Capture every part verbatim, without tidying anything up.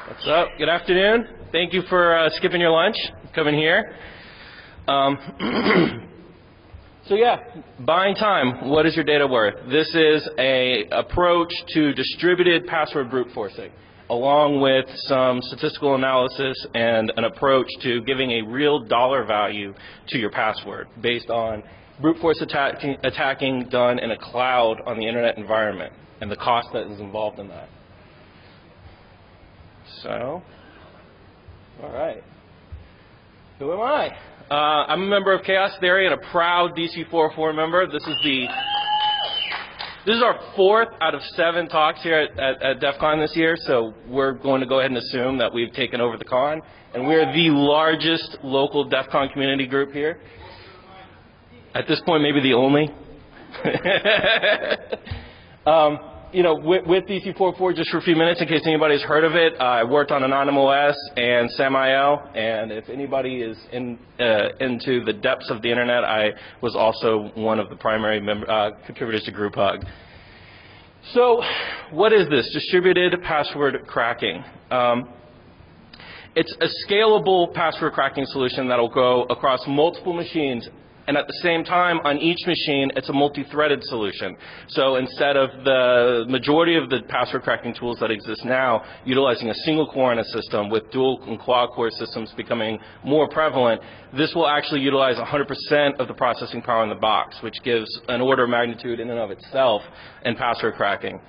What's up? Good afternoon. Thank you for uh, skipping your lunch, coming here. Um, so yeah, buying time. What is your data worth? This is a approach to distributed password brute forcing, along with some statistical analysis and an approach to giving a real dollar value to your password based on brute force attacking, attacking done in a cloud on the internet environment and the cost that is involved in that. So, all right. Who am I? Uh, I'm a member of Chaos Theory and a proud D C four oh four member. This is the this is our fourth out of seven talks here at, at, at DEF CON this year. So we're going to go ahead and assume that we've taken over the con, and we're the largest local DEF CON community group here. At this point, maybe the only. um, You know, with, with D C four oh four, just for a few minutes, in case anybody's heard of it, uh, I worked on AnonymOS and SamIO, and if anybody is in, uh, into the depths of the internet, I was also one of the primary member, uh, contributors to GroupHug. So, what is this? Distributed password cracking. Um, it's a scalable password cracking solution that will go across multiple machines. And at the same time, on each machine, it's a multi-threaded solution. So instead of the majority of the password cracking tools that exist now, utilizing a single core in a system with dual and quad core systems becoming more prevalent, this will actually utilize one hundred percent of the processing power in the box, which gives an order of magnitude in and of itself in password cracking.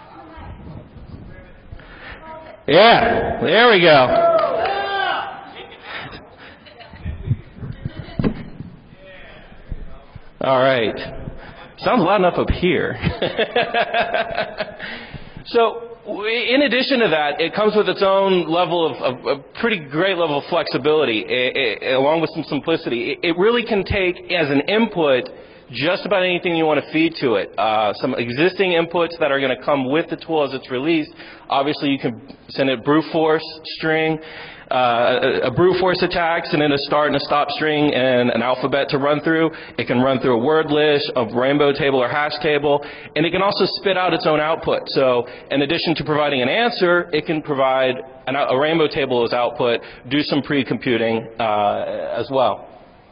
Yeah, there we go. All right. Sounds loud enough up here. So, in addition to that, it comes with its own level of, of a pretty great level of flexibility, it, it, along with some simplicity. It, it really can take as an input just about anything you want to feed to it. Uh, some existing inputs that are going to come with the tool as it's released. Obviously, you can send it brute force string. Uh, a, a brute force attacks and then a start and a stop string and an alphabet to run through. It can run through a word list, a rainbow table or hash table, and it can also spit out its own output. So in addition to providing an answer, it can provide an, a rainbow table as output, do some pre-computing uh, as well.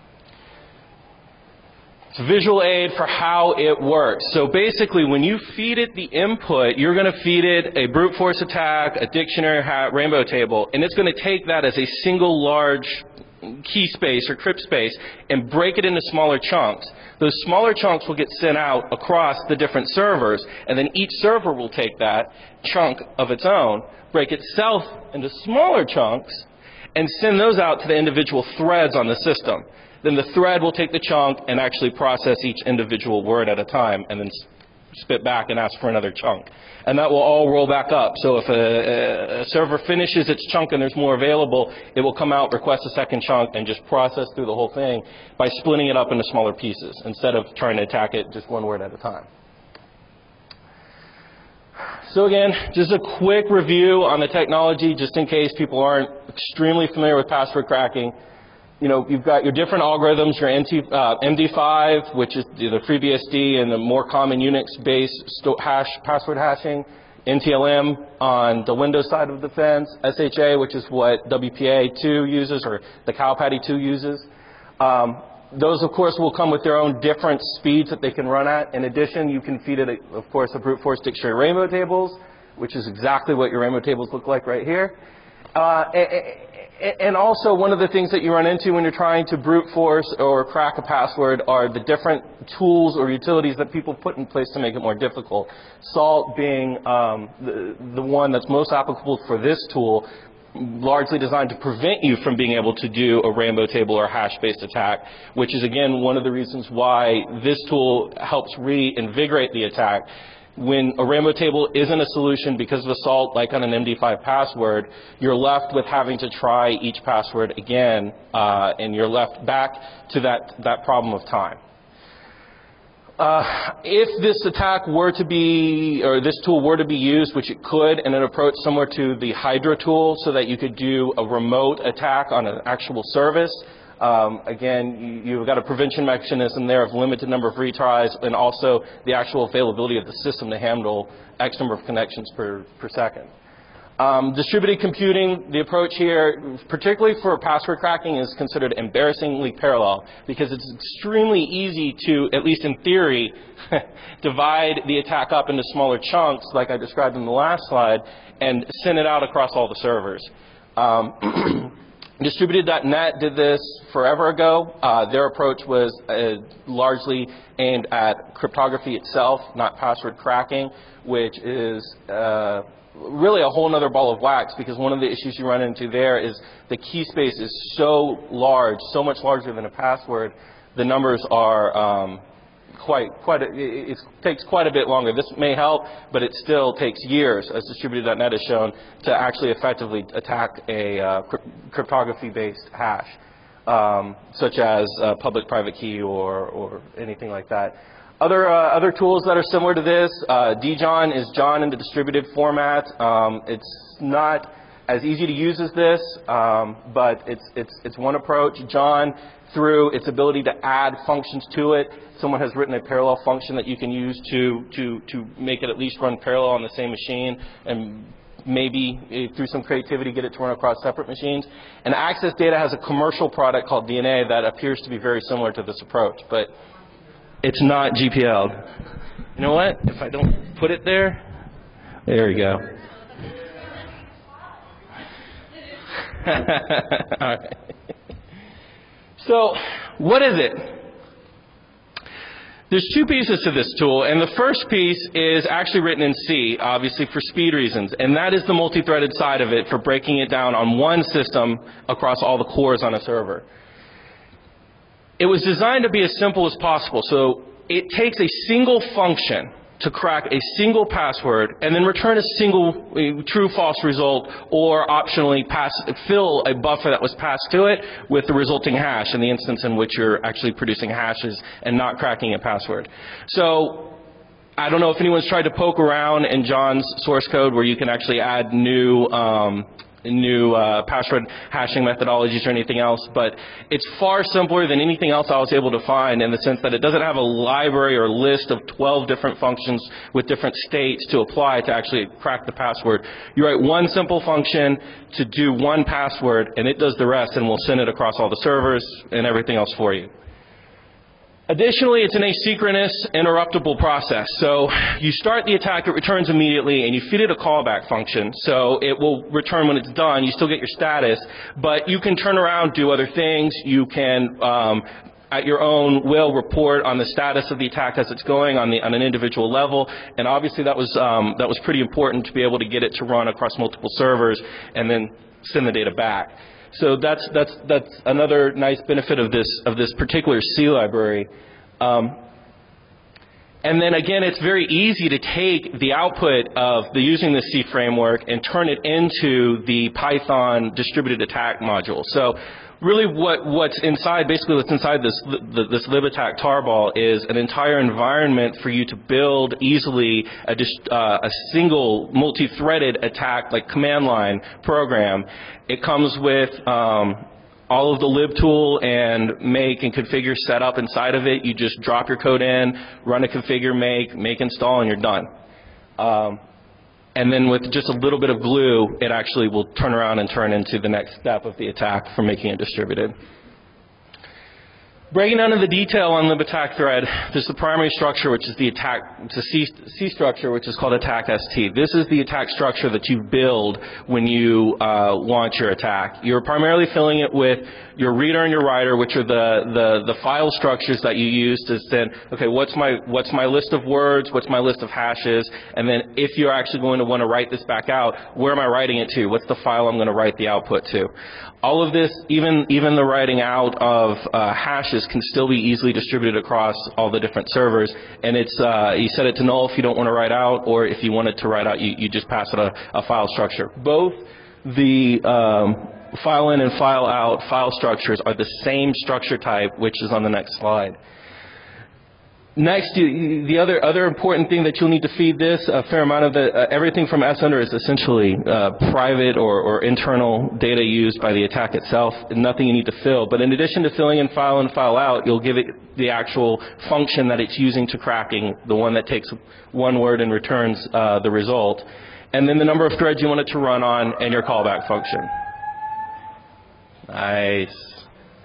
It's a visual aid for how it works. So basically, when you feed it the input, you're going to feed it a brute force attack, a dictionary, hat, rainbow table, and it's going to take that as a single large key space or crypt space and break it into smaller chunks. Those smaller chunks will get sent out across the different servers, and then each server will take that chunk of its own, break itself into smaller chunks, and send those out to the individual threads on the system. Then the thread will take the chunk and actually process each individual word at a time and then spit back and ask for another chunk. And that will all roll back up. So if a, a server finishes its chunk and there's more available, it will come out, request a second chunk, and just process through the whole thing by splitting it up into smaller pieces instead of trying to attack it just one word at a time. So again, just a quick review on the technology, just in case people aren't extremely familiar with password cracking. You know, you've got your different algorithms, your M D five, which is the FreeBSD and the more common Unix-based hash, password hashing, N T L M on the Windows side of the fence, S H A, which is what W P A two uses or the Cow Patty two uses. Um, those, of course, will come with their own different speeds that they can run at. In addition, you can feed it, of course, a brute force dictionary rainbow tables, which is exactly what your rainbow tables look like right here. Uh, And also, one of the things that you run into when you're trying to brute force or crack a password are the different tools or utilities that people put in place to make it more difficult. Salt being um, the, the one that's most applicable for this tool, largely designed to prevent you from being able to do a rainbow table or hash-based attack, which is, again, one of the reasons why this tool helps reinvigorate the attack. When a rainbow table isn't a solution because of assault, like on an M D five password, you're left with having to try each password again, uh, and you're left back to that, that problem of time. Uh, if this attack were to be, or this tool were to be used, which it could, in an approach similar to the Hydra tool, so that you could do a remote attack on an actual service, Um, again, you, you've got a prevention mechanism there of limited number of retries and also the actual availability of the system to handle X number of connections per, per second. Um, distributed computing, the approach here, particularly for password cracking, is considered embarrassingly parallel because it's extremely easy to, at least in theory, divide the attack up into smaller chunks, like I described in the last slide, and send it out across all the servers. Um, Distributed dot net did this forever ago. Uh, their approach was uh, largely aimed at cryptography itself, not password cracking, which is uh, really a whole other ball of wax, because one of the issues you run into there is the key space is so large, so much larger than a password. The numbers are um, quite, quite a, it, it takes quite a bit longer. This may help, but it still takes years, as Distributed dot net has shown, to actually effectively attack a uh, cryptography-based hash, um, such as a public-private key or, or anything like that. Other, uh, other tools that are similar to this, uh, D John is John in the distributed format. Um, it's not as easy to use as this, um, but it's, it's, it's one approach. John, through its ability to add functions to it, someone has written a parallel function that you can use to, to, to make it at least run parallel on the same machine, and maybe uh, through some creativity get it to run across separate machines. And Access Data has a commercial product called D N A that appears to be very similar to this approach, but it's not G P L'd. You know what? If I don't put it there, there we go. All right. So, what is it? There's two pieces to this tool, and the first piece is actually written in C, obviously for speed reasons, and that is the multi-threaded side of it for breaking it down on one system across all the cores on a server. It was designed to be as simple as possible, so it takes a single function to crack a single password and then return a single true-false result, or optionally pass, fill a buffer that was passed to it with the resulting hash in the instance in which you're actually producing hashes and not cracking a password. So I don't know if anyone's tried to poke around in John's source code where you can actually add new um, new uh, password hashing methodologies or anything else, but it's far simpler than anything else I was able to find, in the sense that it doesn't have a library or list of twelve different functions with different states to apply to actually crack the password. You write one simple function to do one password, and it does the rest, and will send it across all the servers and everything else for you. Additionally, it's an asynchronous, interruptible process. So you start the attack, it returns immediately, and you feed it a callback function. So it will return when it's done. You still get your status, but you can turn around, do other things. You can, um, at your own will, report on the status of the attack as it's going on, the, on an individual level. And obviously that was, um, that was pretty important to be able to get it to run across multiple servers and then send the data back. So that's, that's, that's another nice benefit of this, of this particular C library. Um, and then again, it's very easy to take the output of the using the C framework and turn it into the Python distributed attack module. So really what, what's inside, basically what's inside this, this libattack tarball is an entire environment for you to build easily a, uh, a single multi-threaded attack, like command line program. It comes with um, all of the libtool and make and configure setup inside of it. You just drop your code in, run a configure make, make install, and you're done. Um, And then with just a little bit of glue, it actually will turn around and turn into the next step of the attack for making it distributed. Breaking down into the detail on libattack thread, there's the primary structure, which is the attack, it's a C, C structure, which is called attack S T. This is the attack structure that you build when you uh, launch your attack. You're primarily filling it with your reader and your writer, which are the, the, the file structures that you use to send, okay, what's my, what's my list of words, what's my list of hashes, and then if you're actually going to want to write this back out, where am I writing it to? What's the file I'm going to write the output to? All of this, even, even the writing out of uh, hashes can still be easily distributed across all the different servers, and it's, uh, you set it to null if you don't want to write out, or if you want it to write out, you, you just pass it a, a file structure. Both the um, file in and file out file structures are the same structure type, which is on the next slide. Next, you, the other other important thing that you'll need to feed this, a fair amount of the, uh, everything from S under is essentially uh, private or, or internal data used by the attack itself, and nothing you need to fill. But in addition to filling in file and file out, you'll give it the actual function that it's using to cracking, the one that takes one word and returns uh, the result. and then the number of threads you want it to run on, and your callback function. Nice.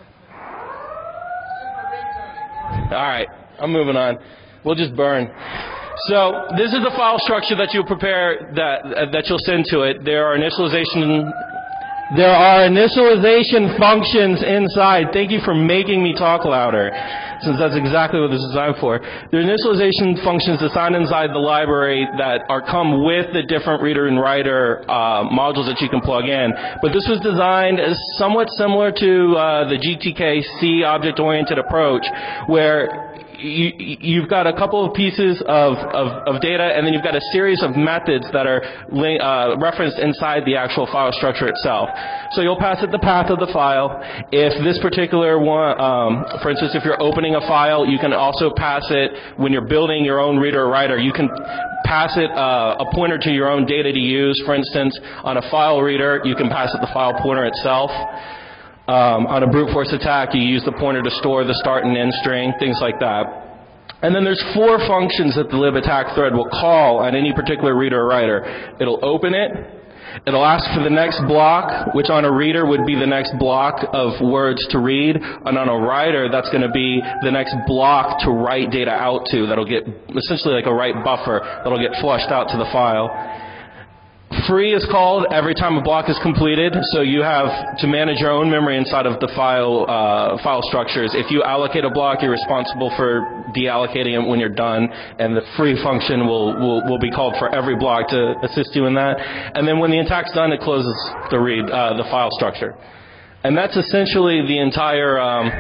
All right, I'm moving on. We'll just burn. So this is the file structure that you'll prepare, that uh, that you'll send to it. There are initialization. There are initialization functions inside. Thank you for making me talk louder, since that's exactly what this is designed for. There are initialization functions assigned inside the library that are come with the different reader and writer uh, modules that you can plug in. But this was designed as somewhat similar to uh, the G T K C object-oriented approach, where You, you've got a couple of pieces of, of, of data, and then you've got a series of methods that are uh, referenced inside the actual file structure itself. So you'll pass it the path of the file. If this particular one, um, for instance, if you're opening a file, you can also pass it when you're building your own reader or writer. You can pass it uh, a pointer to your own data to use. For instance, on a file reader, you can pass it the file pointer itself. Um, on a brute force attack, you use the pointer to store the start and end string, things like that. And then there's four functions that the libattack thread will call on any particular reader or writer. It'll open it. It'll ask for the next block, which on a reader would be the next block of words to read. And on a writer, that's going to be the next block to write data out to. That'll get essentially like a write buffer that'll get flushed out to the file. Free is called every time a block is completed, so you have to manage your own memory inside of the file uh, file structures. If you allocate a block, you're responsible for deallocating it when you're done, and the free function will, will, will be called for every block to assist you in that. And then when the attack's done, it closes the read uh, the file structure. And that's essentially the entire... Um,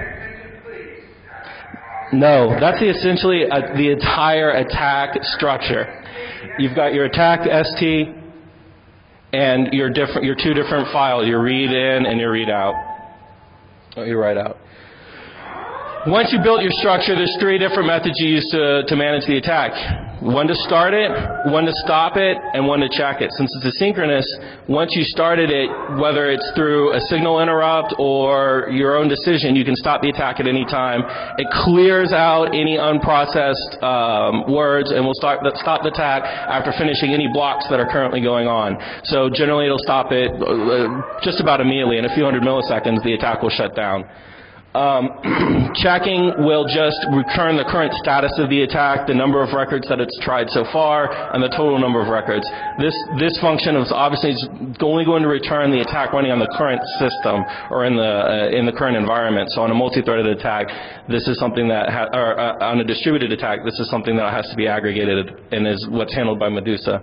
no, that's the essentially uh, the entire attack structure. You've got your attack S T, and your different, your two different files, your read in and your read out. Oh, your write out. Once you built your structure, there's three different methods you use to, to manage the attack. One to start it, one to stop it, and one to check it. Since it's asynchronous, once you started it, whether it's through a signal interrupt or your own decision, you can stop the attack at any time. It clears out any unprocessed um, words and will start the, stop the attack after finishing any blocks that are currently going on. So generally it'll stop it uh, just about immediately. In a few hundred milliseconds, the attack will shut down. Um, checking will just return the current status of the attack, the number of records that it's tried so far, and the total number of records. This this function is obviously only going to return the attack running on the current system or in the uh, in the current environment. So on a multi-threaded attack, this is something that ha or uh, on a distributed attack, this is something that has to be aggregated and is what's handled by Medusa.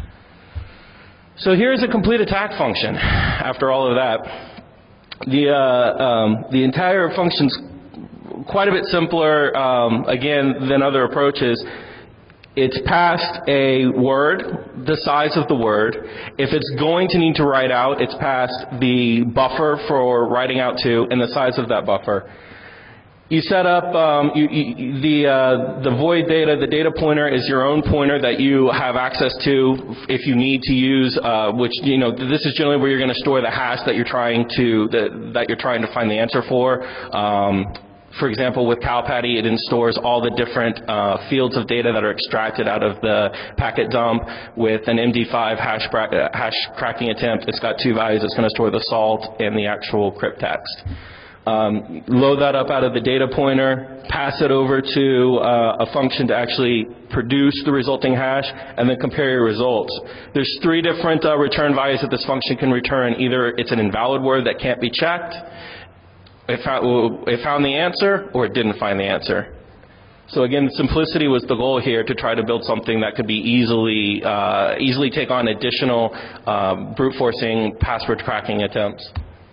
So here's a complete attack function. After all of that. The, uh, um, the entire function's quite a bit simpler, um, again, than other approaches. It's passed a word, the size of the word. If it's going to need to write out, it's passed the buffer for writing out to and the size of that buffer. You set up um, you, you, the uh, the void data. The data pointer is your own pointer that you have access to if you need to use. Uh, which you know this is generally where you're going to store the hash that you're trying to that, that you're trying to find the answer for. Um, for example, with CalPatty, it stores all the different uh, fields of data that are extracted out of the packet dump. With an M D five hash, uh, hash cracking attempt, it's got two values. It's going to store the salt and the actual crypt text. Um, load that up out of the data pointer, pass it over to uh, a function to actually produce the resulting hash, and then compare your results. There's three different uh, return values that this function can return. Either it's an invalid word that can't be checked, it found, it found the answer, or it didn't find the answer. So again, simplicity was the goal here, to try to build something that could be easily, uh, easily take on additional um, brute forcing password cracking attempts.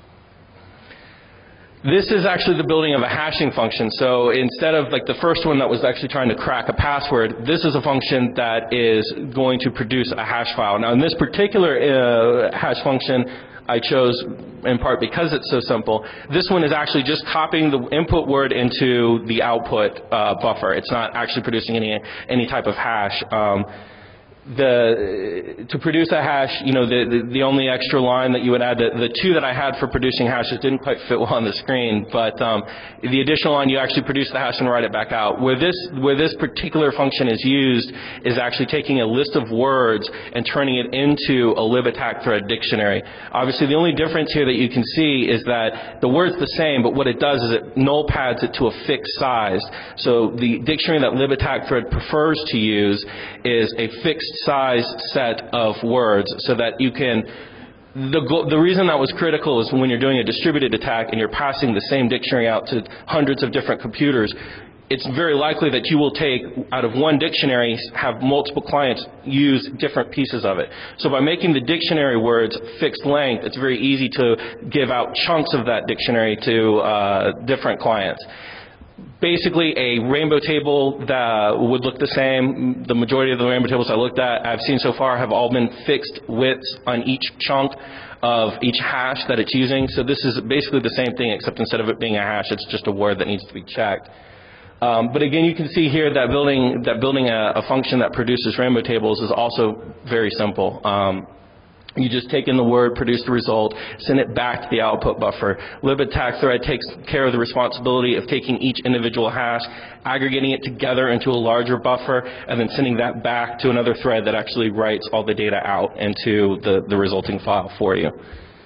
This is actually the building of a hashing function. So instead of like the first one that was actually trying to crack a password, this is a function that is going to produce a hash file. Now in this particular uh, hash function, I chose in part because it's so simple. This one is actually just copying the input word into the output uh, buffer. It's not actually producing any any type of hash. Um, the, to produce a hash, you know, the, the, the only extra line that you would add, the, the two that I had for producing hashes didn't quite fit well on the screen, but um, the additional line, you actually produce the hash and write it back out. Where this, where this particular function is used is actually taking a list of words and turning it into a libattack thread dictionary. Obviously, the only difference here that you can see is that the word's the same, but what it does is it null pads it to a fixed size. So the dictionary that libattack thread prefers to use is a fixed size set of words so that you can, the, the reason that was critical is when you're doing a distributed attack and you're passing the same dictionary out to hundreds of different computers, it's very likely that you will take, out of one dictionary, have multiple clients use different pieces of it. So by making the dictionary words fixed length, it's very easy to give out chunks of that dictionary to uh, different clients. Basically, a rainbow table that would look the same. The majority of the rainbow tables I looked at, I've seen so far, have all been fixed widths on each chunk of each hash that it's using. So this is basically the same thing, except instead of it being a hash, it's just a word that needs to be checked. Um, but again, you can see here that building, that building a, a function that produces rainbow tables is also very simple. Um, You just take in the word, produce the result, send it back to the output buffer. Libattack thread takes care of the responsibility of taking each individual hash, aggregating it together into a larger buffer, and then sending that back to another thread that actually writes all the data out into the, the resulting file for you.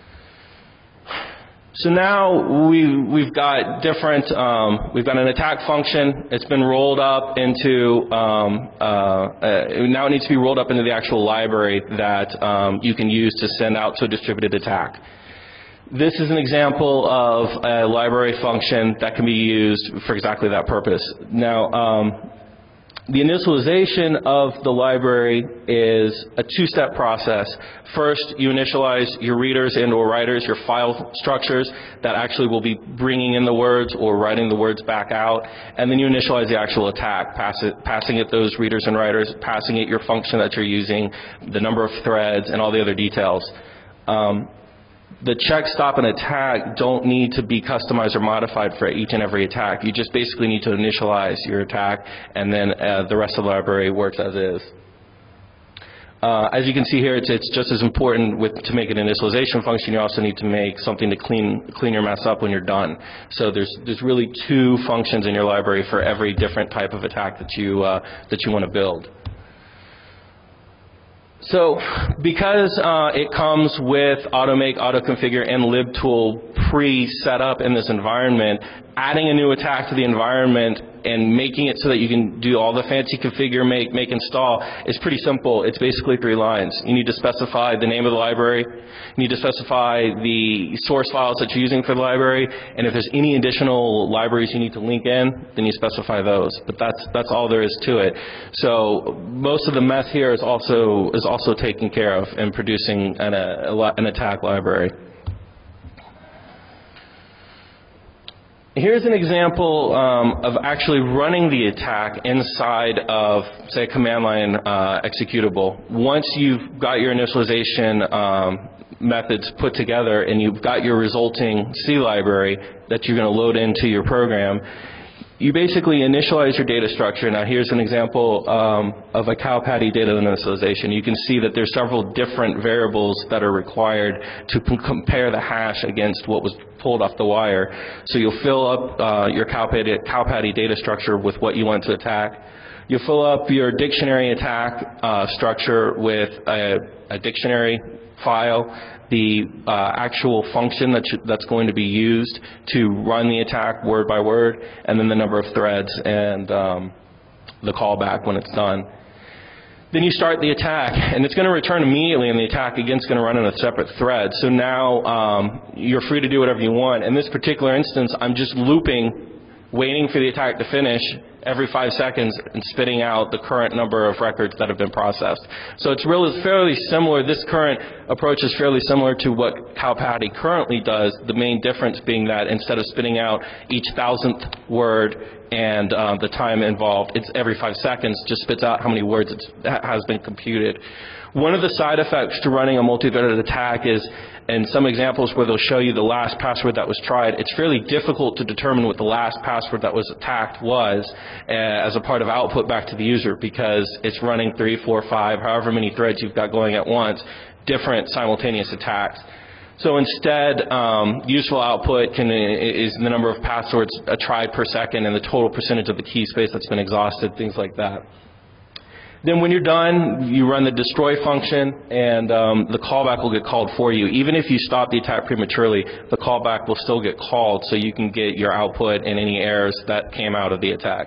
So now we, we've got different, um, we've got an attack function. It's been rolled up into, um, uh, uh, now it needs to be rolled up into the actual library that um, you can use to send out to a distributed attack. This is an example of a library function that can be used for exactly that purpose. Now, um, the initialization of the library is a two-step process. First, you initialize your readers and or writers, your file structures that actually will be bringing in the words or writing the words back out. And then you initialize the actual attack, pass it, passing it those readers and writers, passing it your function that you're using, the number of threads, and all the other details. Um, The check, stop, and attack don't need to be customized or modified for each and every attack. You just basically need to initialize your attack, and then uh, the rest of the library works as is. Uh, as you can see here, it's, it's just as important with, to make an initialization function. You also need to make something to clean, clean your mess up when you're done. So there's, there's really two functions in your library for every different type of attack that you, uh, that you want to build. So because uh, it comes with AutoMake, AutoConfigure, and libtool pre-set up in this environment, adding a new attack to the environment and making it so that you can do all the fancy configure, make, make, install is pretty simple. It's basically three lines. You need to specify the name of the library. You need to specify the source files that you're using for the library. And if there's any additional libraries you need to link in, then you specify those. But that's, that's all there is to it. So most of the mess here is also, is also taken care of in producing an, a, an attack library. Here's an example um, of actually running the attack inside of, say, a command line uh, executable. Once you've got your initialization um, methods put together and you've got your resulting C library that you're going to load into your program, you basically initialize your data structure. Now here's an example um, of a cow patty data initialization. You can see that there's several different variables that are required to compare the hash against what was pulled off the wire. So you'll fill up uh, your cow patty, cow patty data structure with what you want to attack. You'll fill up your dictionary attack uh, structure with a, a dictionary file, the uh, actual function that you, that's going to be used to run the attack word by word, and then the number of threads and um, the callback when it's done. Then you start the attack, and it's going to return immediately, and the attack again is going to run in a separate thread. So now um, you're free to do whatever you want. In this particular instance, I'm just looping, waiting for the attack to finish every five seconds and spitting out the current number of records that have been processed. So it's really fairly similar. This current approach is fairly similar to what cow patty currently does, the main difference being that instead of spitting out each thousandth word and um, the time involved, it's every five seconds just spits out how many words it's, has been computed. One of the side effects to running a multi-threaded attack is, in some examples where they'll show you the last password that was tried, it's fairly difficult to determine what the last password that was attacked was. uh, as a part of output back to the user, because it's running three, four, five, however many threads you've got going at once, different simultaneous attacks. So instead, um, useful output can, is the number of passwords uh, tried per second and the total percentage of the key space that's been exhausted, things like that. Then when you're done, you run the destroy function, and um, the callback will get called for you. Even if you stop the attack prematurely, the callback will still get called so you can get your output and any errors that came out of the attack.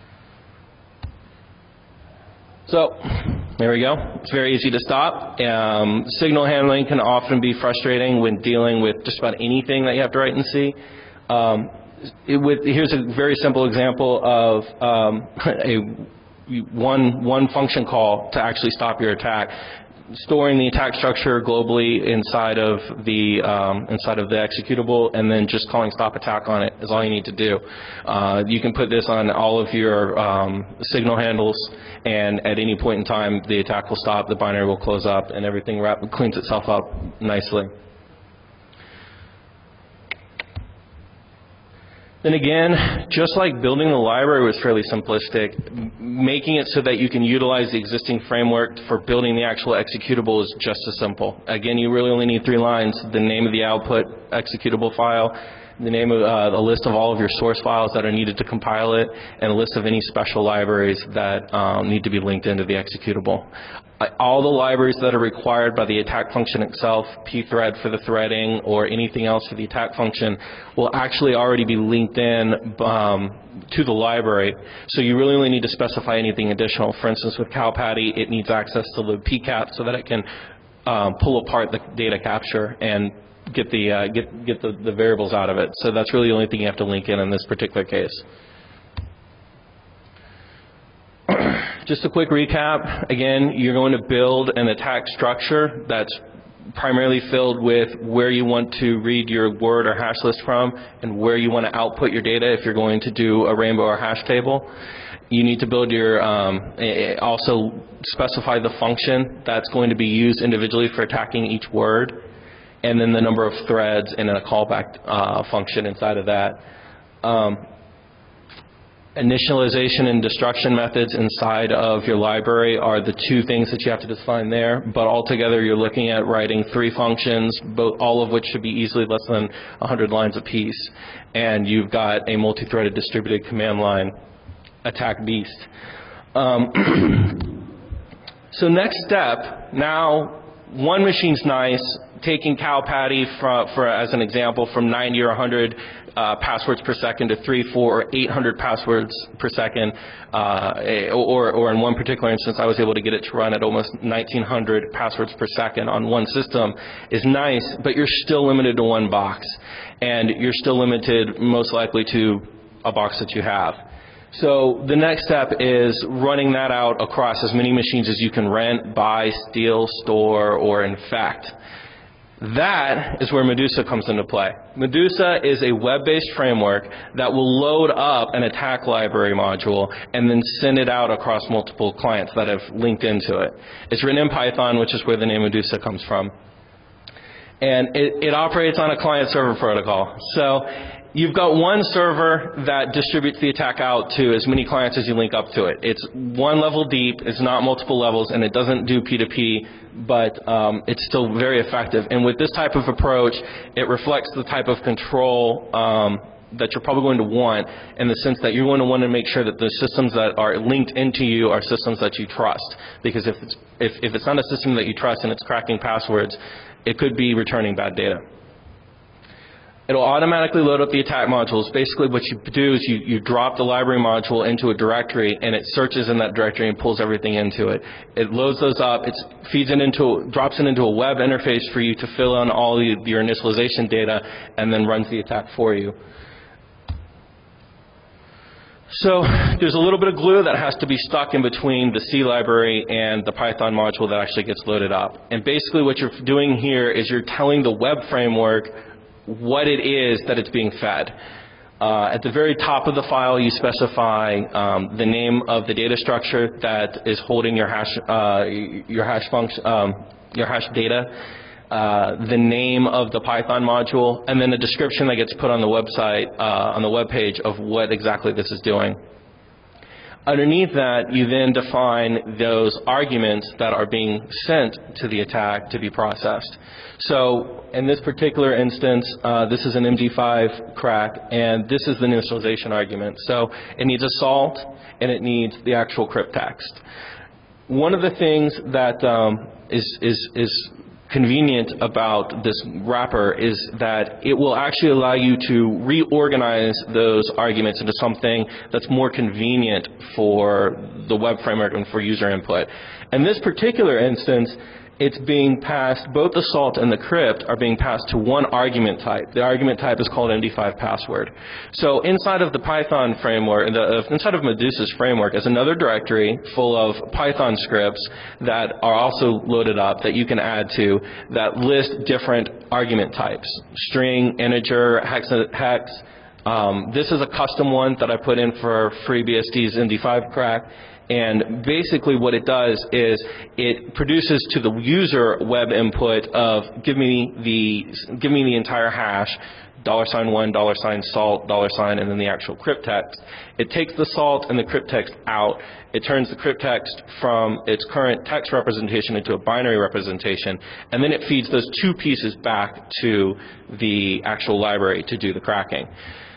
So there we go. It's very easy to stop. Um, signal handling can often be frustrating when dealing with just about anything that you have to write in C. Um, it, with, here's a very simple example of um, a One, one function call to actually stop your attack. Storing the attack structure globally inside of the um, inside of the executable, and then just calling stop attack on it is all you need to do. Uh, you can put this on all of your um, signal handles, and at any point in time, the attack will stop, the binary will close up, and everything wrap, cleans itself up nicely. Then again, just like building the library was fairly simplistic, making it so that you can utilize the existing framework for building the actual executable is just as simple. Again, you really only need three lines: the name of the output executable file, the name of uh, the list of all of your source files that are needed to compile it, and a list of any special libraries that um, need to be linked into the executable. All the libraries that are required by the attack function itself, pthread for the threading or anything else for the attack function, will actually already be linked in um, to the library. So you really only need to specify anything additional. For instance, with CalPatty, it needs access to the P CAP so that it can um, pull apart the data capture and get the uh, get get the, the variables out of it. So that's really the only thing you have to link in in this particular case. Just a quick recap. Again, you're going to build an attack structure that's primarily filled with where you want to read your word or hash list from and where you want to output your data if you're going to do a rainbow or hash table. You need to build your, um, also specify the function that's going to be used individually for attacking each word, and then the number of threads and then a callback uh, function inside of that. Um, Initialization and destruction methods inside of your library are the two things that you have to define there, but altogether you're looking at writing three functions, both, all of which should be easily less than one hundred lines apiece, and you've got a multi-threaded distributed command line attack beast. Um, so next step, now one machine's nice, taking CalPatty for, for, as an example, from ninety or one hundred Uh, passwords per second to three, four, or eight hundred passwords per second, uh, or, or in one particular instance, I was able to get it to run at almost nineteen hundred passwords per second on one system, is nice, but you're still limited to one box, and you're still limited most likely to a box that you have. So the next step is running that out across as many machines as you can rent, buy, steal, store, or infect. That is where Medusa comes into play. Medusa is a web-based framework that will load up an attack library module and then send it out across multiple clients that have linked into it. It's written in Python, which is where the name Medusa comes from. And it, it operates on a client-server protocol. So you've got one server that distributes the attack out to as many clients as you link up to it. It's one level deep, it's not multiple levels, and it doesn't do P two P, but um, it's still very effective. And with this type of approach, it reflects the type of control um, that you're probably going to want, in the sense that you're going to want to make sure that the systems that are linked into you are systems that you trust. Because if it's, if, if it's not a system that you trust and it's cracking passwords, it could be returning bad data. It'll automatically load up the attack modules. Basically what you do is you, you drop the library module into a directory, and it searches in that directory and pulls everything into it. It loads those up, it feeds it into, drops it into a web interface for you to fill in all the, your initialization data, and then runs the attack for you. So there's a little bit of glue that has to be stuck in between the C library and the Python module that actually gets loaded up. And basically what you're doing here is you're telling the web framework what it is that it's being fed. Uh, at the very top of the file, you specify um, the name of the data structure that is holding your hash, uh, your hash function, um, your hash data, uh, the name of the Python module, and then a description that gets put on the website, uh, on the web page of what exactly this is doing. Underneath that, you then define those arguments that are being sent to the attack to be processed. So in this particular instance, uh, this is an M D five crack, and this is the initialization argument. So it needs a salt, and it needs the actual crypt text. One of the things that um, is, is, is convenient about this wrapper is that it will actually allow you to reorganize those arguments into something that's more convenient for the web framework and for user input. In this particular instance, it's being passed, both the salt and the crypt are being passed to one argument type. The argument type is called M D five password. So inside of the Python framework, the, uh, inside of Medusa's framework is another directory full of Python scripts that are also loaded up that you can add to that list different argument types: string, integer, hex. hex. Um, this is a custom one that I put in for FreeBSD's M D five crack. And basically what it does is it produces to the user web input of give me the give me the entire hash, dollar sign one, dollar sign salt, dollar sign, and then the actual crypt text. It takes the salt and the crypt text out. It turns the crypt text from its current text representation into a binary representation, and then it feeds those two pieces back to the actual library to do the cracking.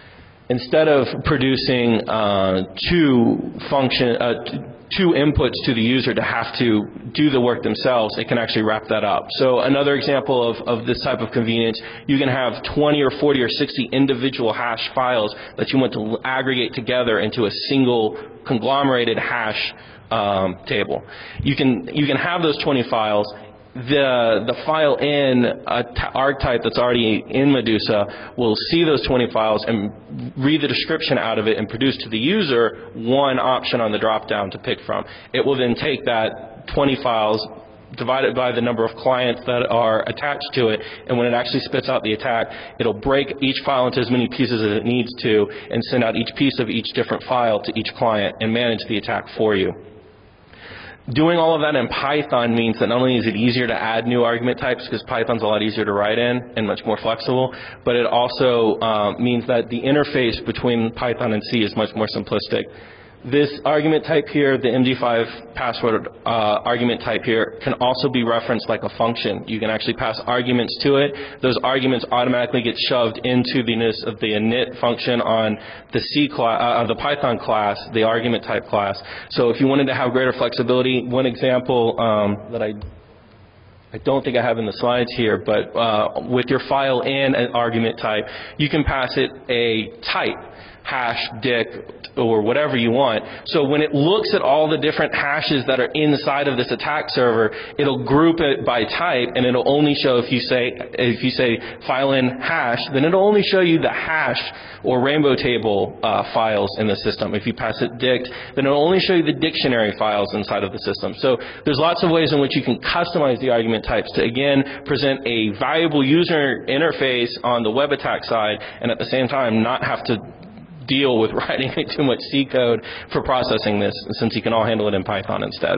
Instead of producing uh, two function, uh, two inputs to the user to have to do the work themselves, it can actually wrap that up. So another example of, of this type of convenience, you can have twenty or forty or sixty individual hash files that you want to aggregate together into a single conglomerated hash um, table. You can, you can have those twenty files. The, the file in a archetype that's already in Medusa will see those twenty files and read the description out of it and produce to the user one option on the drop-down to pick from. It will then take that twenty files, divide it by the number of clients that are attached to it, and when it actually spits out the attack, it'll break each file into as many pieces as it needs to and send out each piece of each different file to each client and manage the attack for you. Doing all of that in Python means that not only is it easier to add new argument types, because Python's a lot easier to write in and much more flexible, but it also uh, means that the interface between Python and C is much more simplistic. This argument type here, the M D five password uh, argument type here, can also be referenced like a function. You can actually pass arguments to it. Those arguments automatically get shoved into the init of the init function on the C class, uh, the Python class, the argument type class. So if you wanted to have greater flexibility, one example um, that I I don't think I have in the slides here, but uh, with your file in an argument type, you can pass it a type, hash, dic, or whatever you want. So when it looks at all the different hashes that are inside of this attack server, it'll group it by type, and it'll only show if you say if you say file in hash, then it'll only show you the hash or rainbow table uh, files in the system. If you pass it dict, then it'll only show you the dictionary files inside of the system. So there's lots of ways in which you can customize the argument types to, again, present a valuable user interface on the web attack side, and at the same time not have to deal with writing too much C code for processing this, since you can all handle it in Python instead.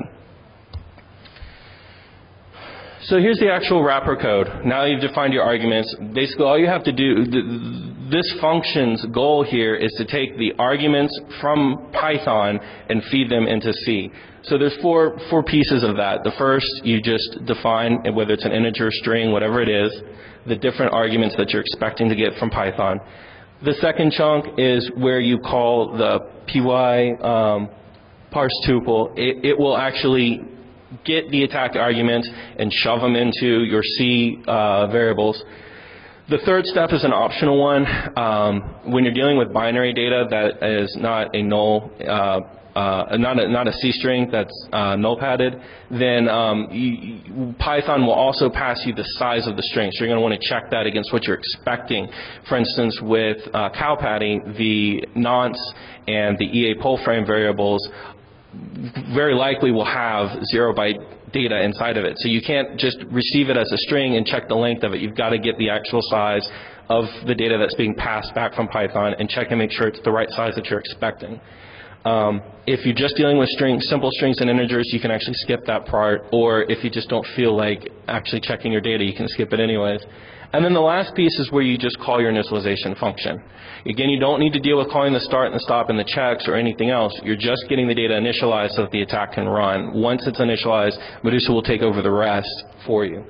So here's the actual wrapper code. Now you've defined your arguments. Basically all you have to do, this function's goal here is to take the arguments from Python and feed them into C. So there's four, four pieces of that. The first, you just define, whether it's an integer, string, whatever it is, the different arguments that you're expecting to get from Python. The second chunk is where you call the P Y um, parse tuple. It, it will actually get the attack arguments and shove them into your C uh, variables. The third step is an optional one. Um, when you're dealing with binary data that is not a null, uh, uh, not a, not a C string that's uh, null padded, then um, you, Python will also pass you the size of the string. So you're going to want to check that against what you're expecting. For instance, with uh, cowpatty, the nonce and the E A poll frame variables very likely will have zero byte data inside of it. So you can't just receive it as a string and check the length of it. You've got to get the actual size of the data that's being passed back from Python and check and make sure it's the right size that you're expecting. Um, if you're just dealing with strings, simple strings and integers, you can actually skip that part, or if you just don't feel like actually checking your data, you can skip it anyways. And then the last piece is where you just call your initialization function. Again, you don't need to deal with calling the start and the stop and the checks or anything else. You're just getting the data initialized so that the attack can run. Once it's initialized, Medusa will take over the rest for you.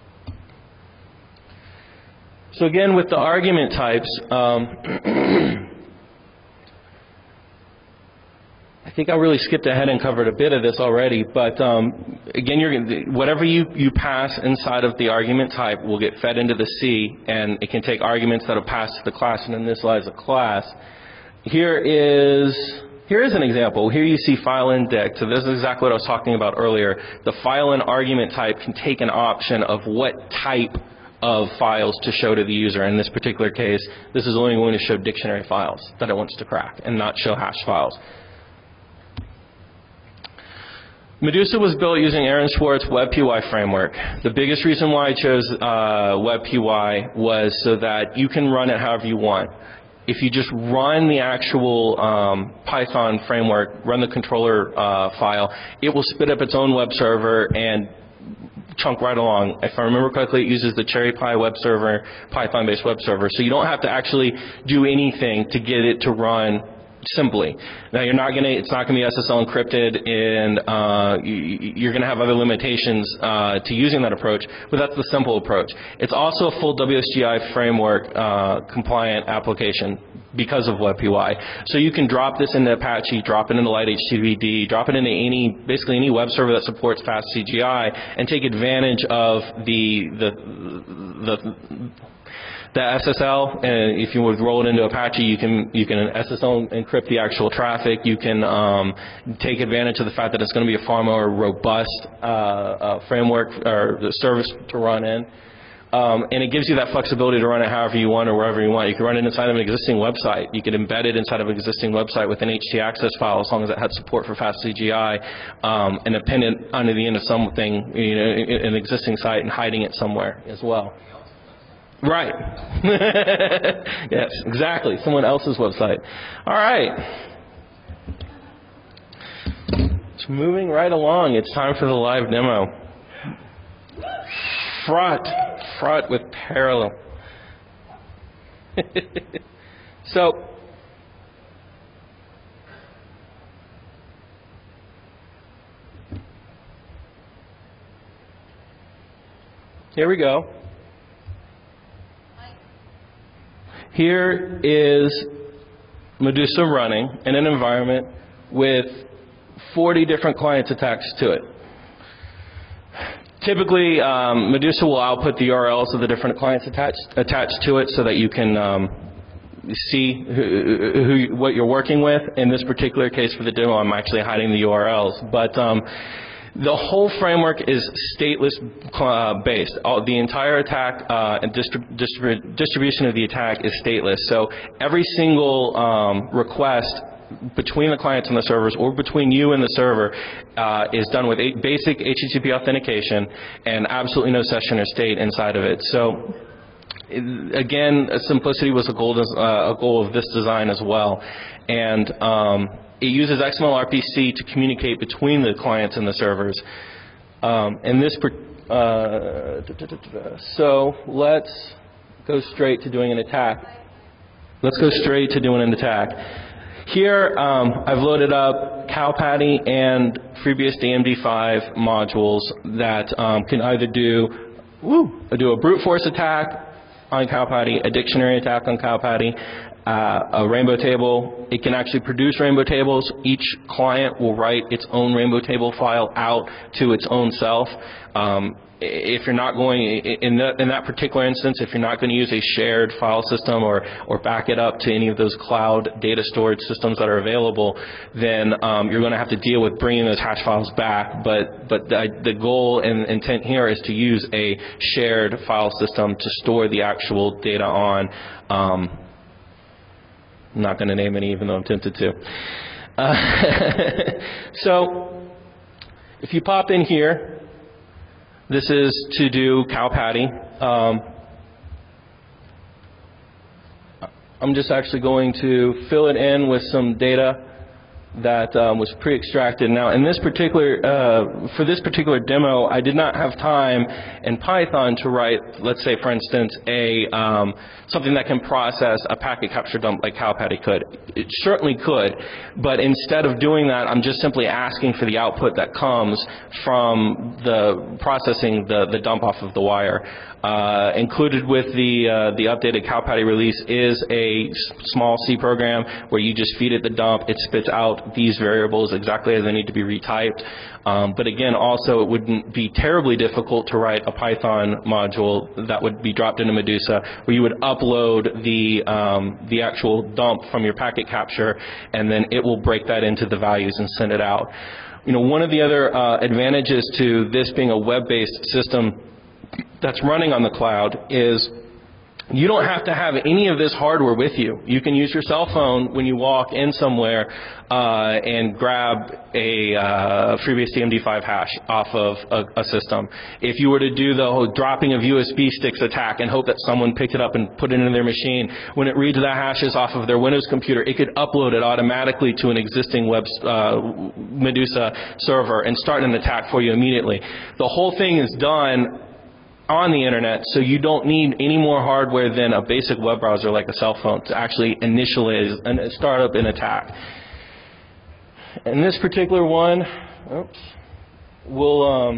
So again, with the argument types, um, I think I really skipped ahead and covered a bit of this already, but um, again, you're, whatever you, you pass inside of the argument type will get fed into the C, and it can take arguments that will pass to the class and initialize a class. Here is, here is an example. Here you see file index. So this is exactly what I was talking about earlier. The file and argument type can take an option of what type of files to show to the user. In this particular case, this is only going to show dictionary files that it wants to crack and not show hash files. Medusa was built using Aaron Swartz WebPY framework. The biggest reason why I chose uh, WebPY was so that you can run it however you want. If you just run the actual um, Python framework, run the controller uh, file, it will spit up its own web server and chunk right along. If I remember correctly, it uses the CherryPy web server, Python-based web server. So you don't have to actually do anything to get it to run simply. Now you're not going to, it's not going to be S S L encrypted, and uh, you, you're going to have other limitations uh, to using that approach, but that's the simple approach. It's also a full W S G I framework uh, compliant application because of WebPY. So you can drop this into Apache, drop it into LightHTTPD, drop it into any, basically any web server that supports FastCGI, and take advantage of the, the, the the S S L, and if you would roll it into Apache, you can you can S S L encrypt the actual traffic. You can um, take advantage of the fact that it's going to be a far more robust uh, uh, framework or service to run in. Um, and it gives you that flexibility to run it however you want or wherever you want. You can run it inside of an existing website. You can embed it inside of an existing website with an H T access file as long as it had support for FastCGI, um, and append it under the end of something, you know, an existing site and hiding it somewhere as well. Right. Yes, exactly. Someone else's website. All right. It's moving right along. It's time for the live demo. Fraught. Fraught with parallel. So, here we go. Here is Medusa running in an environment with forty different clients attached to it. Typically, um, Medusa will output the U R Ls of the different clients attached, attached to it so that you can um, see who, who, what you're working with. In this particular case for the demo, I'm actually hiding the U R Ls. But um, the whole framework is stateless uh, based. All, the entire attack uh, and distrib distrib distribution of the attack is stateless. So every single um, request between the clients and the servers, or between you and the server, uh, is done with a basic H T T P authentication and absolutely no session or state inside of it. So again, simplicity was a goal, uh, a goal of this design as well. And um, it uses X M L R P C to communicate between the clients and the servers. Um, and this, uh, da, da, da, da. So let's go straight to doing an attack. Let's go straight to doing an attack. Here, um, I've loaded up CowPatty and FreeBSD M D five modules that um, can either do, woo, do a brute force attack on CowPatty, a dictionary attack on CowPatty, uh, a rainbow table. It can actually produce rainbow tables. Each client will write its own rainbow table file out to its own self. Um, if you're not going, in that, in that particular instance, if you're not going to use a shared file system or, or back it up to any of those cloud data storage systems that are available, then um, you're going to have to deal with bringing those hash files back. But, but the, the goal and intent here is to use a shared file system to store the actual data on. Um, I'm not going to name any, even though I'm tempted to. Uh, so if you pop in here, this is to do CowPatty. Um, I'm just actually going to fill it in with some data that um, was pre-extracted. Now, in this particular, uh, for this particular demo, I did not have time in Python to write, let's say, for instance, a um, something that can process a packet capture dump like Cowpatty could. It certainly could, but instead of doing that, I'm just simply asking for the output that comes from the processing the, the dump off of the wire. Uh, included with the uh, the updated Cowpatty release is a small C program where you just feed it the dump. It spits out these variables exactly as they need to be retyped. Um, but again, also it wouldn't be terribly difficult to write a Python module that would be dropped into Medusa, where you would upload the um, the actual dump from your packet capture, and then it will break that into the values and send it out. You know, one of the other uh, advantages to this being a web-based system that's running on the cloud is you don't have to have any of this hardware with you. You can use your cell phone when you walk in somewhere uh, and grab a uh, FreeBSD M D five hash off of a, a system. If you were to do the whole dropping of U S B sticks attack and hope that someone picked it up and put it in their machine, when it reads the hashes off of their Windows computer, it could upload it automatically to an existing web uh, Medusa server and start an attack for you immediately. The whole thing is done on the internet, so you don't need any more hardware than a basic web browser like a cell phone to actually initialize and start up an attack. In this particular one, oops, we'll, um,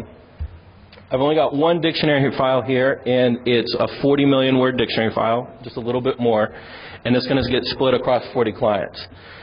I've only got one dictionary file here, and it's a forty million word dictionary file, just a little bit more, and it's going to get split across forty clients.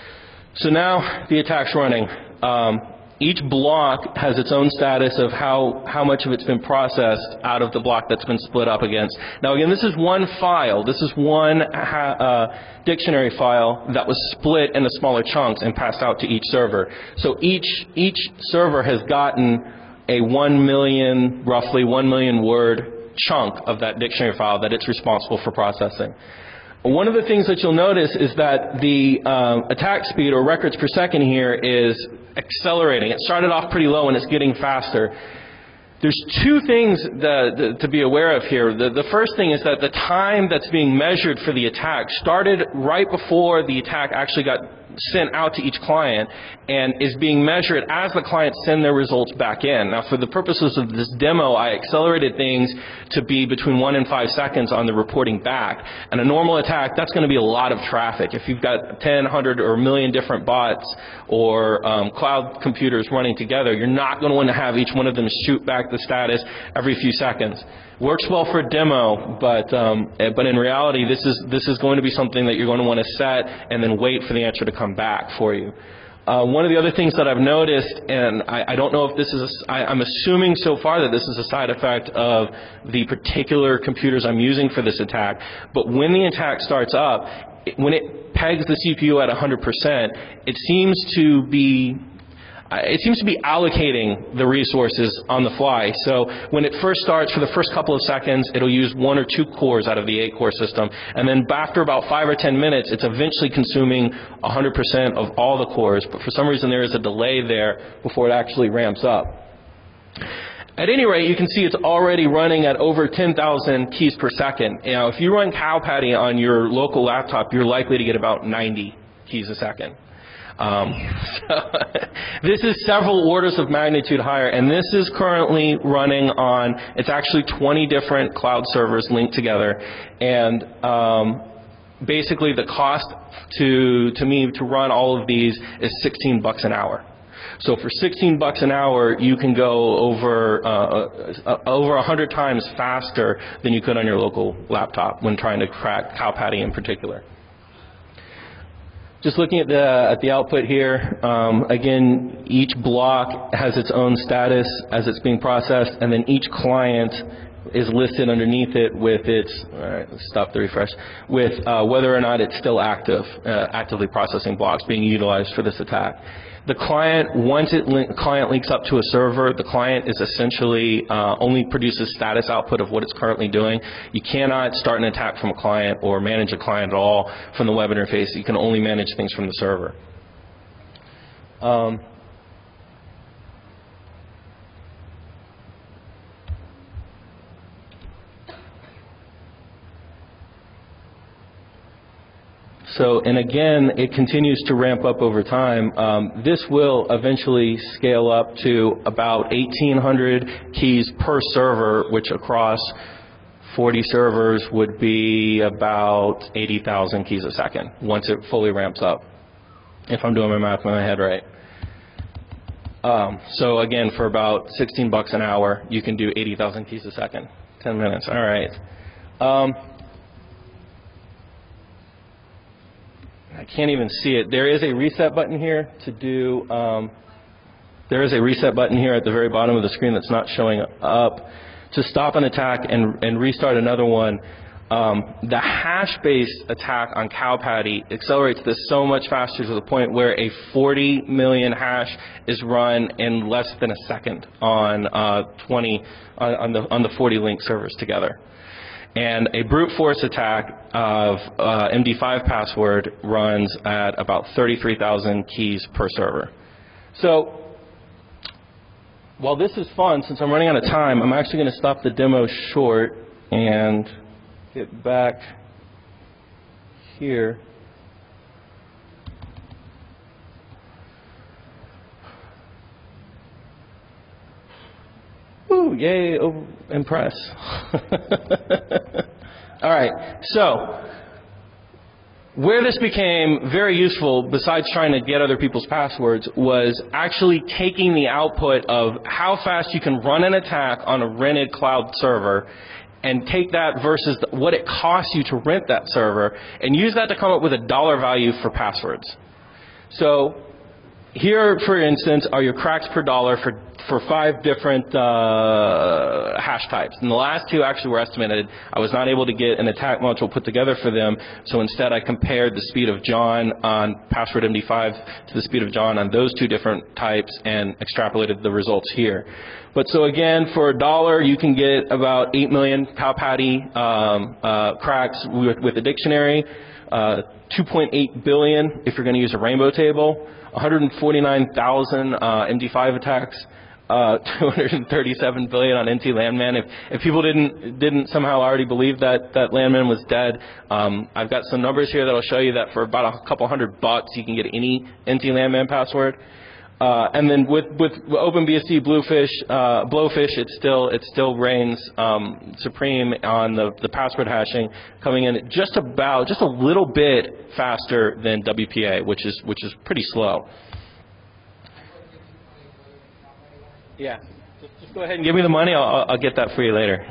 So now the attack's running. Um, Each block has its own status of how, how much of it's been processed out of the block that's been split up against. Now again, this is one file. This is one ha uh, dictionary file that was split into smaller chunks and passed out to each server. So each, each server has gotten a one million, roughly one million word chunk of that dictionary file that it's responsible for processing. One of the things that you'll notice is that the uh, attack speed or records per second here is accelerating. It started off pretty low and it's getting faster. There's two things that, that, to be aware of here. The, the first thing is that the time that's being measured for the attack started right before the attack actually got sent out to each client and is being measured as the clients send their results back in. Now, for the purposes of this demo, I accelerated things to be between one and five seconds on the reporting back. And a normal attack, that's going to be a lot of traffic. If you've got ten, one hundred, or a million different bots or um, cloud computers running together, you're not going to want to have each one of them shoot back the status every few seconds. Works well for a demo, but um, but in reality, this is this is going to be something that you're going to want to set and then wait for the answer to come back for you. Uh, one of the other things that I've noticed, and I, I don't know if this is, a, I, I'm assuming so far that this is a side effect of the particular computers I'm using for this attack, but when the attack starts up, it, when it pegs the C P U at one hundred percent, it seems to be It seems to be allocating the resources on the fly. So when it first starts, for the first couple of seconds, it'll use one or two cores out of the eight core system. And then after about five or ten minutes, it's eventually consuming one hundred percent of all the cores. But for some reason, there is a delay there before it actually ramps up. At any rate, you can see it's already running at over ten thousand keys per second. Now, if you run Cowpatty on your local laptop, you're likely to get about ninety keys a second. Um, so this is several orders of magnitude higher, and this is currently running on, it's actually twenty different cloud servers linked together, and um, basically the cost to, to me to run all of these is sixteen bucks an hour. So for sixteen bucks an hour, you can go over uh, over one hundred times faster than you could on your local laptop when trying to crack Cowpatty in particular. Just looking at the, at the output here, um, again, each block has its own status as it's being processed, and then each client is listed underneath it with its, all right, let's stop the refresh, with uh, whether or not it's still active, uh, actively processing blocks being utilized for this attack. The client, once it link, client links up to a server, the client is essentially uh, only produces status output of what it's currently doing. You cannot start an attack from a client or manage a client at all from the web interface. You can only manage things from the server. Um, So, and again, it continues to ramp up over time. Um, this will eventually scale up to about eighteen hundred keys per server, which across forty servers would be about eighty thousand keys a second once it fully ramps up, if I'm doing my math in my head right. Um, so again, for about sixteen bucks an hour, you can do eighty thousand keys a second. ten minutes, all right. Um, I can't even see it. There is a reset button here to do, um, there is a reset button here at the very bottom of the screen that's not showing up. To stop an attack and, and restart another one, um, the hash-based attack on Cowpatty accelerates this so much faster to the point where a forty million hash is run in less than a second on uh, twenty on, on the on the forty link servers together. And a brute force attack of uh, M D five password runs at about thirty-three thousand keys per server. So, while this is fun, since I'm running out of time, I'm actually going to stop the demo short and get back here. Ooh, yay, oh, impress. All right, so where this became very useful, besides trying to get other people's passwords, was actually taking the output of how fast you can run an attack on a rented cloud server and take that versus the, what it costs you to rent that server and use that to come up with a dollar value for passwords. So here, for instance, are your cracks per dollar for, for five different uh, hash types. And the last two actually were estimated. I was not able to get an attack module put together for them, so instead I compared the speed of John on password M D five to the speed of John on those two different types and extrapolated the results here. But so again, for a dollar, you can get about eight million Cowpatty um, uh, cracks with, with a dictionary, uh, two point eight billion if you're going to use a rainbow table, one hundred forty-nine thousand uh, M D five attacks, uh, two hundred thirty-seven billion on N T Landman. If, if people didn't didn't somehow already believe that that Landman was dead, um, I've got some numbers here that'll show you that for about a couple hundred bucks you can get any N T Landman password. Uh, and then with, with OpenBSD Bluefish, uh, Blowfish, it still it still reigns um, supreme on the, the password hashing, coming in at just about just a little bit faster than W P A, which is which is pretty slow. Yeah, just, just go ahead and give me the money. I'll, I'll get that for you later.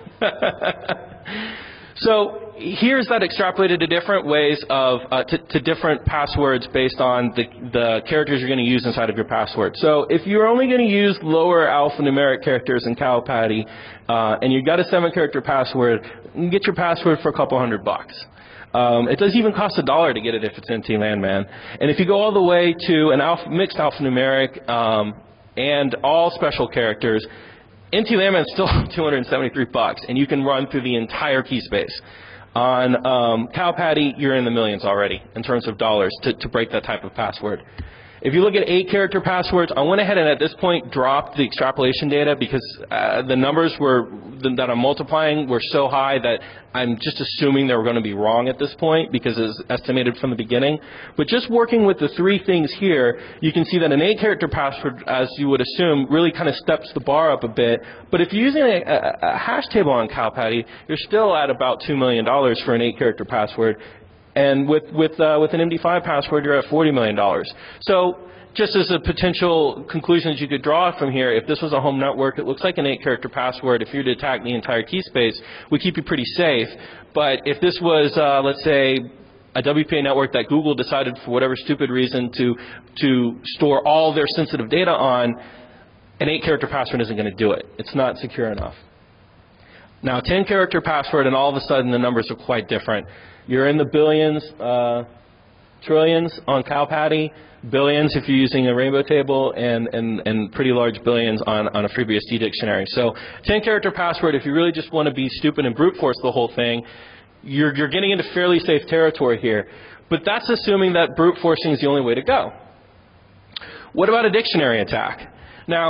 So here's that extrapolated to different ways of, uh, to, to different passwords based on the, the characters you're going to use inside of your password. So if you're only going to use lower alphanumeric characters in Cowpatty, uh, and you've got a seven character password, you can get your password for a couple hundred bucks. Um, it doesn't even cost a dollar to get it if it's N T Landman. And if you go all the way to an alpha, mixed alphanumeric um, and all special characters, N T Landman is still two hundred seventy-three bucks, and you can run through the entire key space. On um, Cowpatty, you're in the millions already in terms of dollars to, to break that type of password. If you look at eight character passwords, I went ahead and at this point dropped the extrapolation data because uh, the numbers were that I'm multiplying were so high that I'm just assuming they were going to be wrong at this point because it's estimated from the beginning. But just working with the three things here, you can see that an eight character password, as you would assume, really kind of steps the bar up a bit. But if you're using a, a, a hash table on Cowpatty, you're still at about two million dollars for an eight character password. And with, with, uh, with an M D five password, you're at forty million dollars. So just as a potential conclusions you could draw from here, if this was a home network, it looks like an eight character password. If you were to attack the entire key space, would keep you pretty safe. But if this was, uh, let's say, a W P A network that Google decided for whatever stupid reason to, to store all their sensitive data on, an eight character password isn't going to do it. It's not secure enough. Now, ten character password, and all of a sudden the numbers are quite different. You're in the billions, uh, trillions on Cowpatty, billions if you're using a rainbow table, and, and, and pretty large billions on, on a FreeBSD dictionary. So ten character password, if you really just want to be stupid and brute force the whole thing, you're, you're getting into fairly safe territory here. But that's assuming that brute forcing is the only way to go. What about a dictionary attack? Now,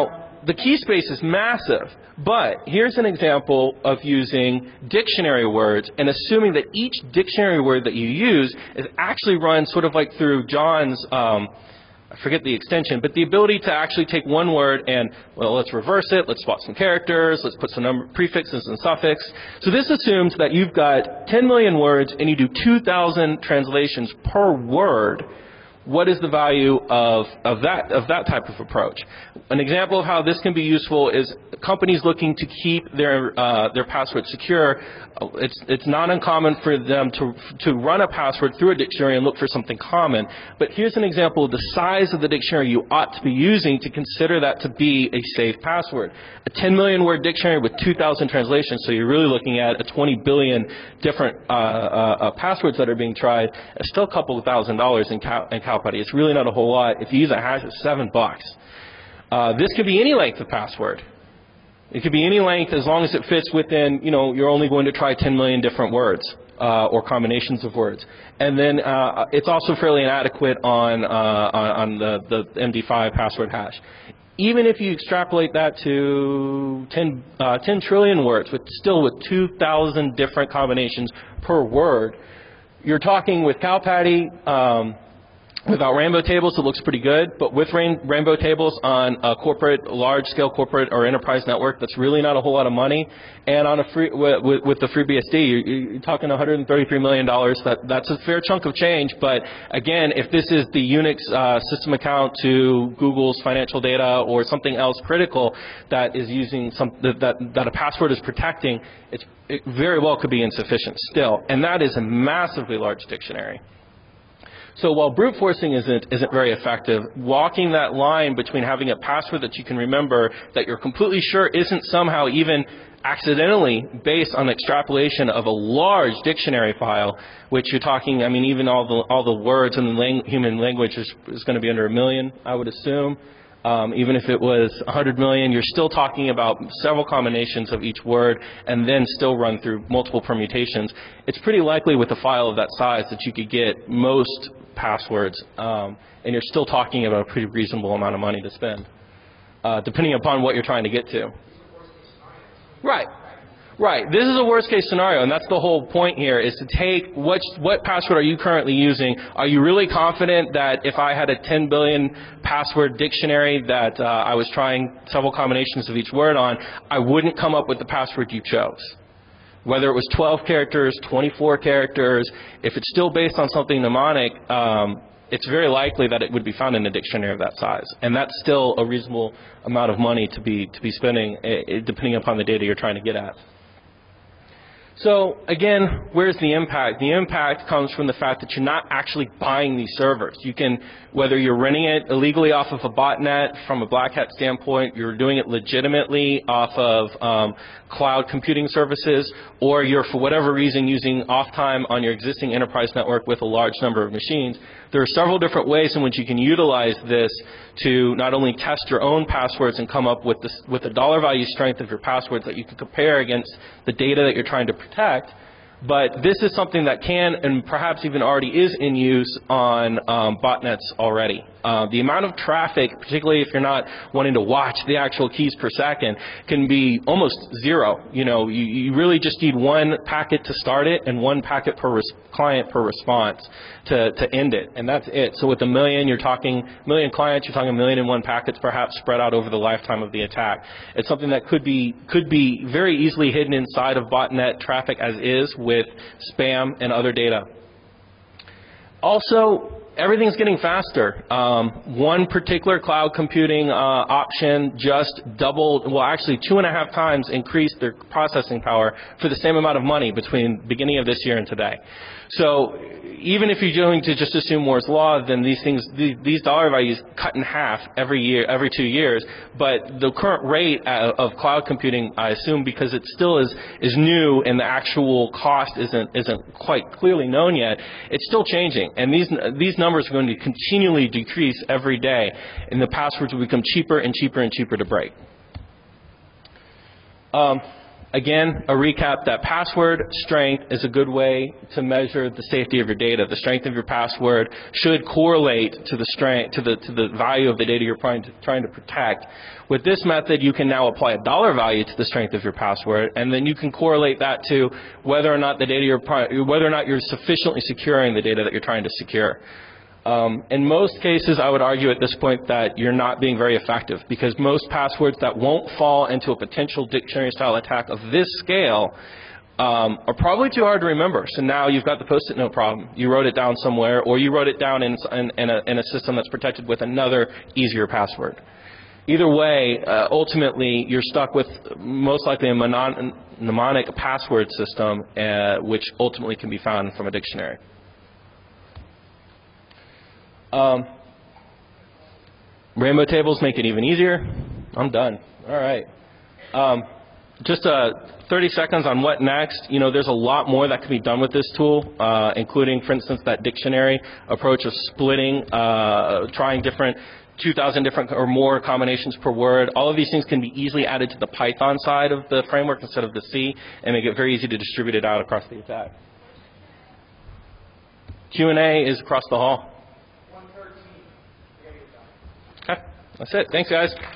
the key space is massive, but here's an example of using dictionary words and assuming that each dictionary word that you use is actually run sort of like through John's, um, I forget the extension, but the ability to actually take one word and, well, let's reverse it, let's swap some characters, let's put some number, prefixes and suffix. So this assumes that you've got ten million words and you do two thousand translations per word. What is the value of, of, that, of that type of approach? An example of how this can be useful is companies looking to keep their, uh, their password secure. It's, it's not uncommon for them to, to run a password through a dictionary and look for something common. But here's an example of the size of the dictionary you ought to be using to consider that to be a safe password. A ten million word dictionary with two thousand translations, so you're really looking at a twenty billion different uh, uh, uh, passwords that are being tried. It's still a couple of thousand dollars in, Cow in Cowputty. It's really not a whole lot. If you use a hash, it's seven bucks. Uh, this could be any length of password. It could be any length as long as it fits within, you know, you're only going to try ten million different words uh, or combinations of words. And then uh, it's also fairly inadequate on, uh, on, on the, the M D five password hash. Even if you extrapolate that to ten, uh, ten trillion words, with still with two thousand different combinations per word, you're talking with Cowpatty, um, without rainbow tables, it looks pretty good, but with rain, rainbow tables on a corporate, large-scale corporate or enterprise network, that's really not a whole lot of money. And on a free, with, with the FreeBSD, you're, you're talking one hundred thirty-three million dollars. That, that's a fair chunk of change, but again, if this is the Unix uh, system account to Google's financial data or something else critical that is using some, that, that, that a password is protecting, it's, it very well could be insufficient still. And that is a massively large dictionary. So while brute forcing isn't, isn't very effective, walking that line between having a password that you can remember that you're completely sure isn't somehow even accidentally based on extrapolation of a large dictionary file, which you're talking, I mean, even all the, all the words in the lang human language is, is going to be under a million, I would assume. Um, even if it was one hundred million, you're still talking about several combinations of each word and then still run through multiple permutations. It's pretty likely with a file of that size that you could get most passwords, um, and you're still talking about a pretty reasonable amount of money to spend, uh, depending upon what you're trying to get to. Right. Right. This is a worst case scenario, and that's the whole point here, is to take what, what password are you currently using? Are you really confident that if I had a ten billion password dictionary that uh, I was trying several combinations of each word on, I wouldn't come up with the password you chose? Whether it was twelve characters, twenty-four characters, if it's still based on something mnemonic, um, it's very likely that it would be found in a dictionary of that size. And that's still a reasonable amount of money to be, to be spending, uh, depending upon the data you're trying to get at. So again, where's the impact? The impact comes from the fact that you're not actually buying these servers. You can, whether you're renting it illegally off of a botnet from a Black Hat standpoint, you're doing it legitimately off of um, cloud computing services, or you're, for whatever reason, using off time on your existing enterprise network with a large number of machines. There are several different ways in which you can utilize this to not only test your own passwords and come up with, this, with the dollar value strength of your passwords that you can compare against the data that you're trying to protect, but this is something that can and perhaps even already is in use on um, botnets already. Uh, the amount of traffic, particularly if you're not wanting to watch the actual keys per second, can be almost zero. You know, you, you really just need one packet to start it and one packet per res client per response to, to end it, and that's it. So with a million, you're talking million clients, you're talking a million and one packets perhaps spread out over the lifetime of the attack. It's something that could be, could be very easily hidden inside of botnet traffic as is with spam and other data. Also, everything's getting faster. Um, one particular cloud computing uh, option just doubled, well actually two and a half times increased their processing power for the same amount of money between the beginning of this year and today. So even if you're going to just assume Moore's law, then these things, these, these dollar values cut in half every year, every two years. But the current rate of cloud computing, I assume, because it still is is new and the actual cost isn't isn't quite clearly known yet, it's still changing. And these these numbers are going to continually decrease every day, and the passwords will become cheaper and cheaper and cheaper to break. Um, Again, a recap that password strength is a good way to measure the safety of your data. The strength of your password should correlate to the strength, to the, to the value of the data you're trying to, trying to protect. With this method, you can now apply a dollar value to the strength of your password, and then you can correlate that to whether or not the data you're, whether or not you're sufficiently securing the data that you're trying to secure. Um, in most cases, I would argue at this point that you're not being very effective, because most passwords that won't fall into a potential dictionary-style attack of this scale um, are probably too hard to remember. So now you've got the Post-it note problem. You wrote it down somewhere, or you wrote it down in, in, in, a, in a system that's protected with another easier password. Either way, uh, ultimately, you're stuck with most likely a mnemonic password system, uh, which ultimately can be found from a dictionary. Um, rainbow tables make it even easier. I'm done. All right. Um, just uh, thirty seconds on what next. You know, there's a lot more that can be done with this tool, uh, including, for instance, that dictionary approach of splitting, uh, trying different two thousand different or more combinations per word. All of these things can be easily added to the Python side of the framework instead of the C, and make it very easy to distribute it out across the attack. Q and A is across the hall. Okay, that's it. Thanks, guys.